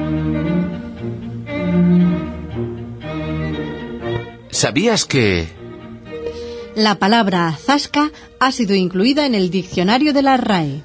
¿Sabías que...? La palabra zasca ha sido incluida en el diccionario de la RAE.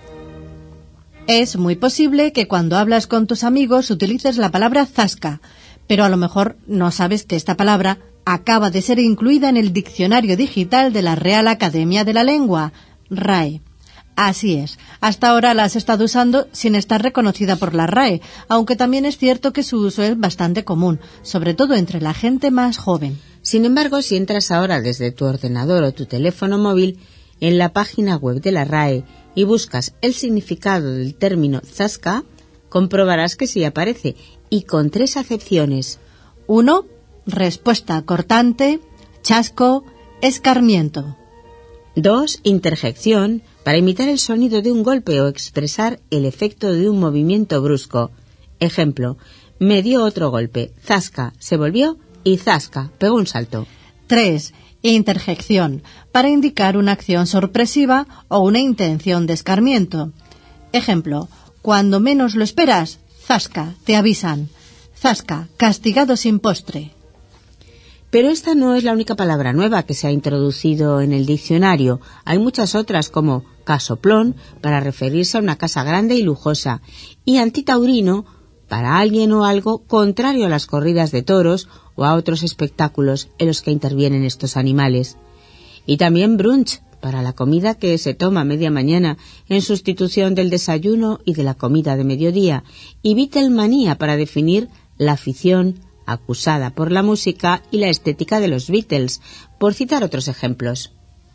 Es muy posible que cuando hablas con tus amigos utilices la palabra zasca, pero a lo mejor no sabes que esta palabra acaba de ser incluida en el diccionario digital de la Real Academia de la Lengua, RAE. Así es, hasta ahora la has estado usando sin estar reconocida por la RAE, aunque también es cierto que su uso es bastante común, sobre todo entre la gente más joven. Sin embargo, si entras ahora desde tu ordenador o tu teléfono móvil en la página web de la RAE y buscas el significado del término zasca, comprobarás que sí aparece, y con 3 acepciones. 1. Respuesta cortante, chasco, escarmiento. 2. Interjección, para imitar el sonido de un golpe o expresar el efecto de un movimiento brusco. Ejemplo, me dio otro golpe, zasca, se volvió y zasca, pegó un salto. 3. Interjección, para indicar una acción sorpresiva o una intención de escarmiento. Ejemplo, cuando menos lo esperas, zasca, te avisan. Zasca, castigado sin postre. Pero esta no es la única palabra nueva que se ha introducido en el diccionario. Hay muchas otras como casoplón, para referirse a una casa grande y lujosa, y antitaurino, para alguien o algo contrario a las corridas de toros o a otros espectáculos en los que intervienen estos animales. Y también brunch, para la comida que se toma a media mañana en sustitución del desayuno y de la comida de mediodía, y Beatlemanía, para definir la afición acusada por la música y la estética de los Beatles, por citar otros ejemplos.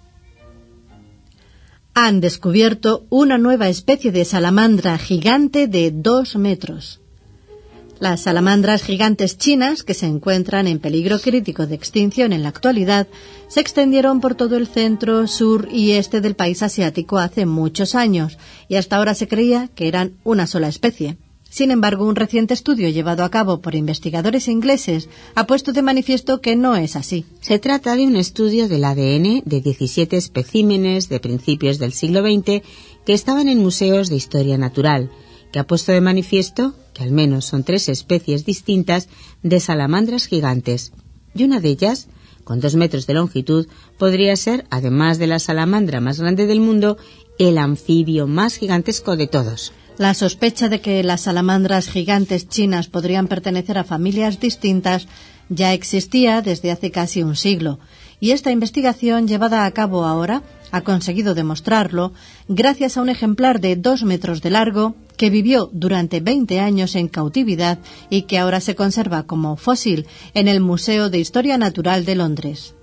Han descubierto una nueva especie de salamandra gigante de 2 metros. Las salamandras gigantes chinas, que se encuentran en peligro crítico de extinción en la actualidad, se extendieron por todo el centro, sur y este del país asiático hace muchos años, y hasta ahora se creía que eran una sola especie. Sin embargo, un reciente estudio llevado a cabo por investigadores ingleses ha puesto de manifiesto que no es así. Se trata de un estudio del ADN de 17 especímenes de principios del siglo XX que estaban en museos de historia natural, que ha puesto de manifiesto que al menos son 3 especies distintas de salamandras gigantes, y una de ellas, con 2 metros de longitud, podría ser, además de la salamandra más grande del mundo, el anfibio más gigantesco de todos. La sospecha de que las salamandras gigantes chinas podrían pertenecer a familias distintas ya existía desde hace casi un siglo, y esta investigación llevada a cabo ahora ha conseguido demostrarlo gracias a un ejemplar de 2 metros de largo que vivió durante 20 años en cautividad y que ahora se conserva como fósil en el Museo de Historia Natural de Londres.